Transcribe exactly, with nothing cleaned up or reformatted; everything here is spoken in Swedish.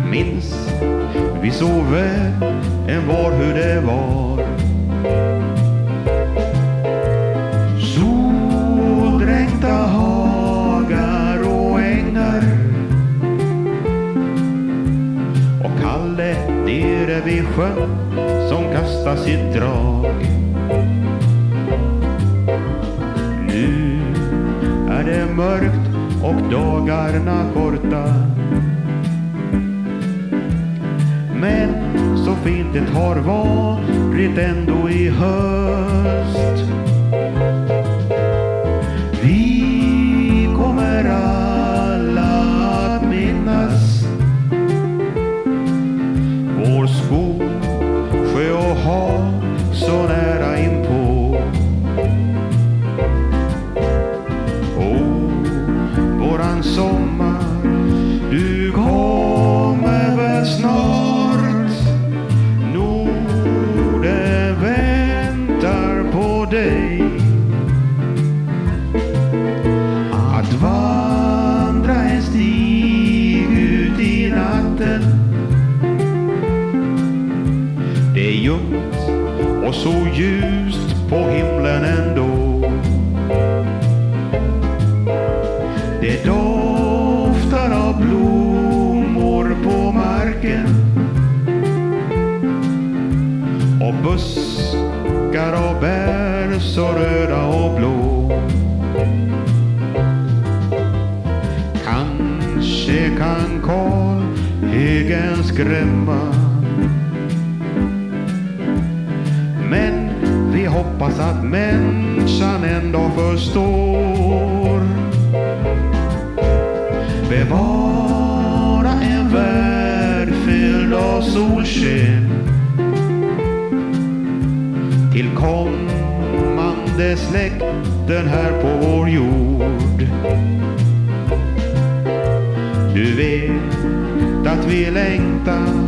minns vi så väl en var hur det var. Soldränkta hagar och ängar, och Kalle nere vid sjön som kastar sitt drag. Nu är det mörkt och dagarna korta, men så fint det har varit ändå i höst. Vi kommer alla att minnas vår skog, sjö och hav så nära inpå. Åh, våran sommar, du kommer väl snart. Norden väntar på dig. Att vandra en stig ut i natten, det är ljumt och så ljust på himlen ändå. Det doftar av blommor på marken och buskar av bär så röda och blå. Kanske kan Karl Egen skrämma, men vi hoppas att människan ändå förstår. Bevara en värld fylld av solsken till kommande släkten här på vår jord. Du vet att vi längtar